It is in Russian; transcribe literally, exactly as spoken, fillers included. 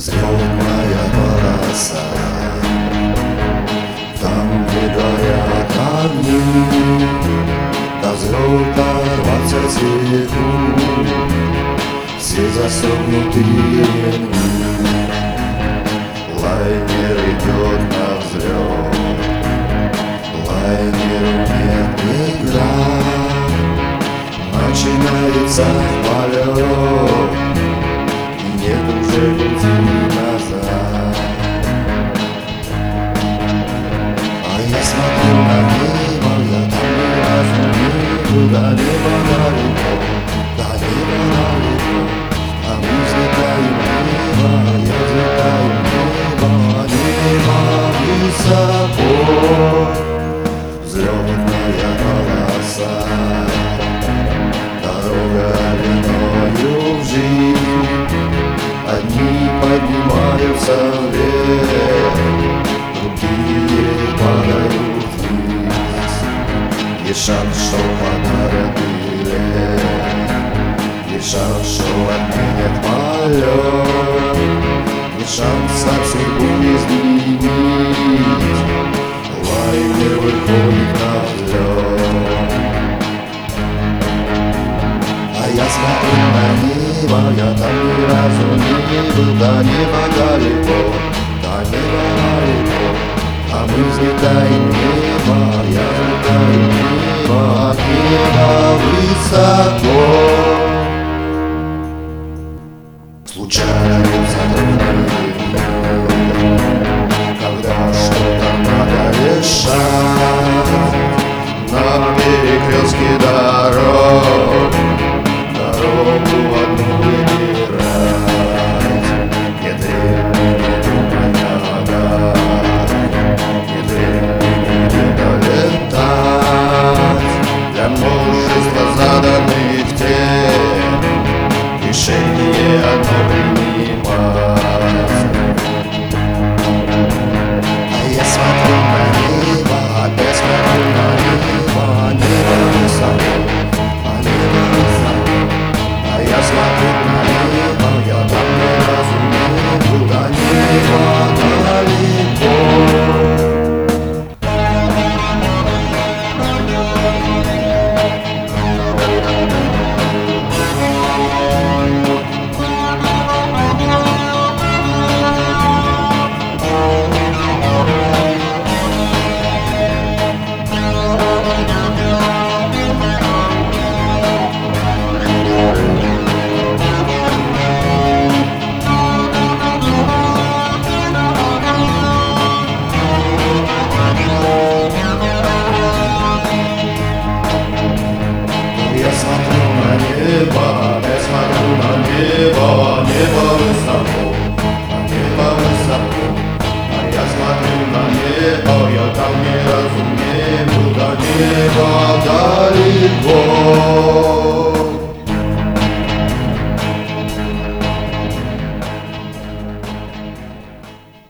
Взлетная полоса, там, где горят огни, до взлета двадцать секунд, все засунутые ремни. Лайнер идет на взлет, лайнеру нет игра, начинается полет, и нет уже пути назад. А я смотрю на небо, я там ни разу не был, до неба далеко, до неба далеко, а мы взлетаем в небо, я взлетаю в небо, небо высоко. Взлетная полоса, дорога длиною в жизнь, одни поднимаются вверх, другие падают вниз. Есть шанс, что подарят билет, есть шанс, что отменят полет, есть шанс от судьбу изменить. Лайнер выходит на взлет, а я смотрю на небо, я там ни разу не был, до неба далеко, до неба далеко, а мы взлетаем в небо, я взлетаю в небо, от неба высоко. Случаются трудные дни, когда что-то надо решать на перекрестке дорог, дорогу одну выбирать. Нет времени думать о ногах, нет времени долетать для множества заданных тем, решение одно принимать. А я смотрю на небо, опять смотрю на небо, небо высоко, а небо высоко. А я смотрю на небо, я там ни разу не был, до неба далеко. Я смотрю на небо, я смотрю на небо, небо высоко, а небо высоко. А я смотрю на небо, я там ни разу не был, до неба далеко.